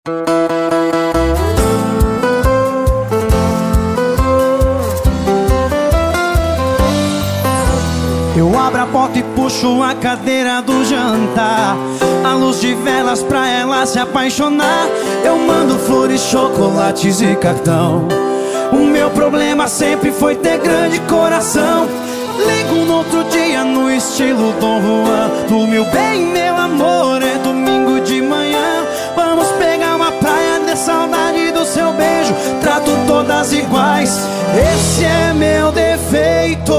Eu abro a porta e puxo a cadeira do jantar, a luz de velas pra ela se apaixonar. Eu mando flores, chocolates e cartão. O meu problema sempre foi ter grande coração. Ligo no outro dia no estilo Dom Juan. Do meu bem, meu amor, é domingo de manhã. Vamos pegar uma praia, de saudade do seu beijo. Trato todas iguais, esse é meu defeito.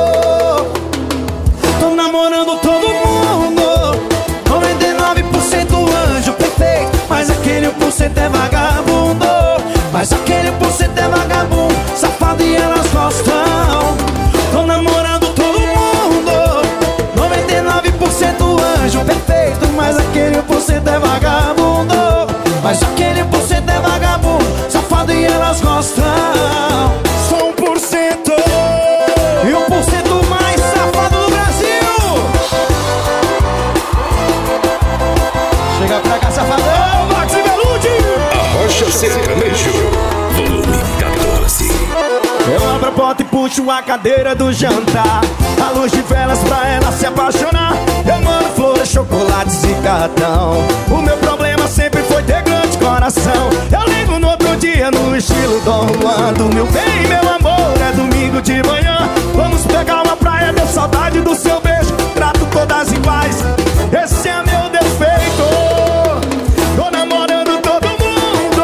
Tô namorando todo mundo, 99% anjo perfeito, mas aquele 1% é vagabundo. Mas aquele 1% é vagabundo, safado e elas gostam. Tô namorando todo mundo, 99% anjo perfeito, mas aquele 1% é vagabundo. Mas aquele 1% é vagabundo, safado e elas gostam. Sou 1% e 1% mais safado do Brasil. Chega pra cá, safadão. Max e Velude. Arrocha Sertanejo, volume 14. Eu abro a porta e puxo a cadeira do jantar, a luz de velas pra ela se apaixonar. Eu mando flores, chocolates e cartão. O meu problema sempre foi ter grande coração. Eu ligo no outro dia no estilo Dom Juan. Do meu bem, meu amor, é domingo de manhã. Vamos pegar uma praia, deu saudade do seu beijo. Trato todas iguais, esse é meu defeito. Tô namorando todo mundo,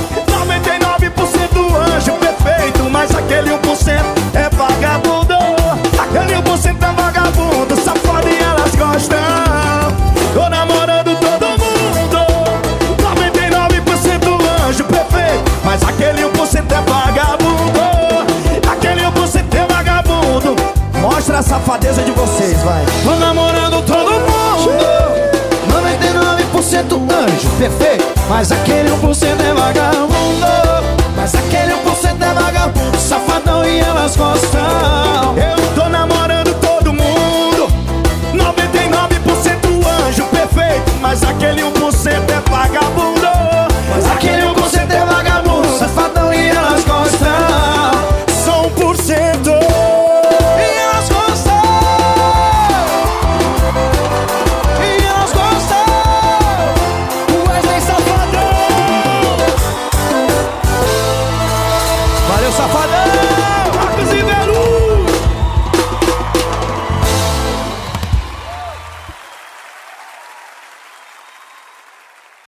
99% anjo perfeito, mas aquele 1% é vagabundo. Aquele 1% é vagabundo, safado e elas gostam. Tô namorando todo mundo, 99% anjo perfeito, mas aquele 1% é vagabundo. Aquele 1% é vagabundo. Mostra a safadeza de vocês, vai. Tô namorando todo mundo, 99% anjo perfeito, mas aquele 1% é vagabundo. Mas aquele 1% é vagabundo, safadão e elas gostam. Eu tô namorando todo mundo, 99% anjo perfeito, mas aquele 1% é vagabundo.